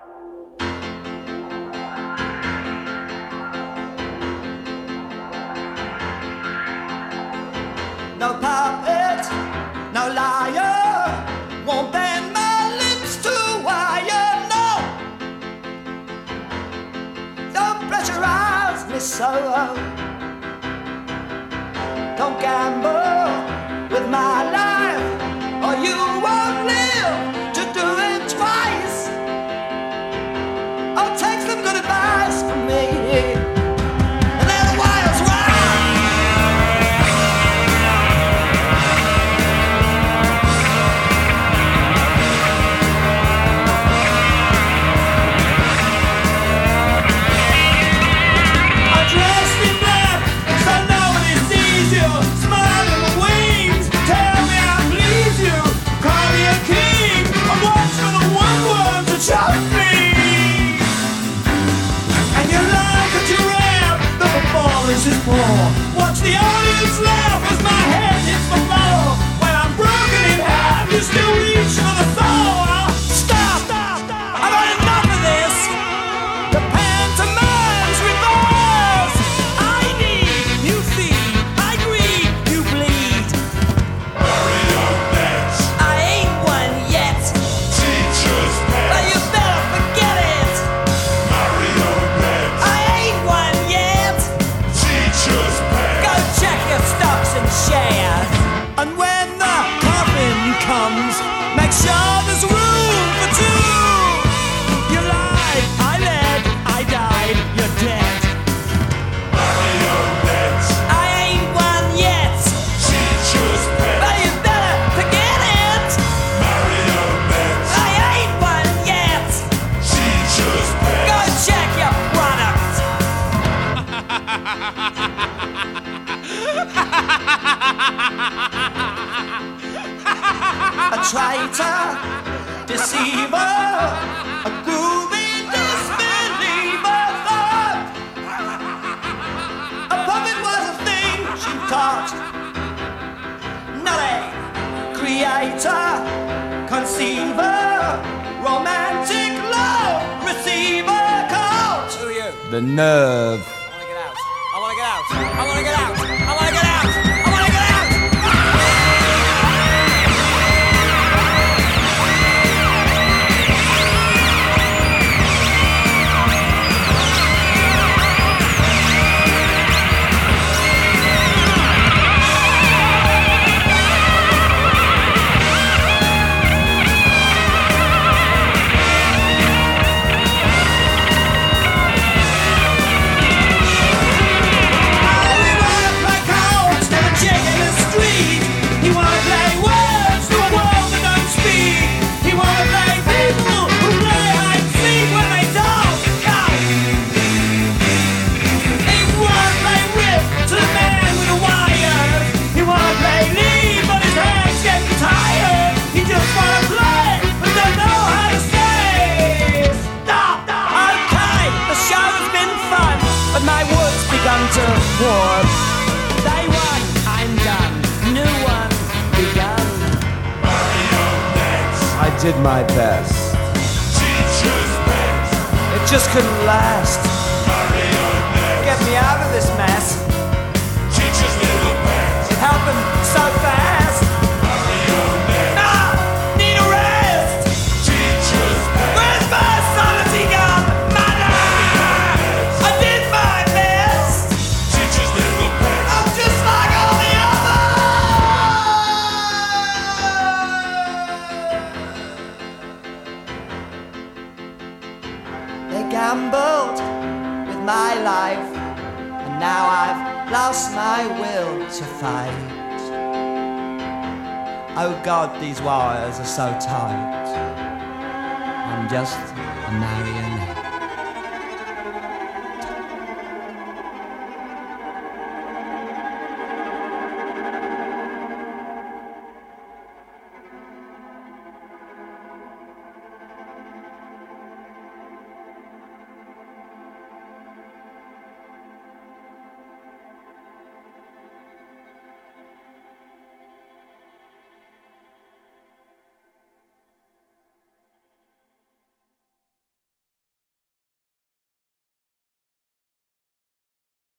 No puppet, no liar, won't bend my lips to wire, no. Don't pressurize me so. Don't gamble with my life, or you won't live to do it twice. Oh, take some good advice from me. Watch the audience laugh as my head hits the floor. When I'm broken in half, you still reach for the soul. Stop! I've had enough of this. The pantomime's reverse. I need, you feed. I greed, you bleed. Marionettes. I ain't one yet. Teacher's pet. But you better forget it. Marionettes. I ain't one yet. Teacher's pet. Go check your stocks and shares. And when the coffin comes, make sure there's room for two. You lied, I led, I died, you're dead. Marionettes. I ain't one yet. Teacher's pet. But you better forget it. Marionettes. I ain't one yet. Teacher's pet. Go check your product. A traitor, deceiver, a groovy disbeliever thought a puppet was a thing she taught, not a creator, conceiver, romantic love receiver called. Who are you? The nerve. I wanna get out. I wanna get out. I wanna get out. I wanna get out. I wanna get out. To warp. Day one, I'm done. New one, begun. Marionettes. I did my best. Teacher's pet. It just couldn't last. Marionettes. Get me out of this mess. Teacher's little pet. It happened so fast. Marionettes. Ah, need a rest. Teacher's pet. Where's my sanity gone? Mother! I did my best. Teacher's little pet. I'm just like all the others. They gambled with my life, and now I've lost my will to fight. Oh God, these wires are so tight. I'm just a marionette.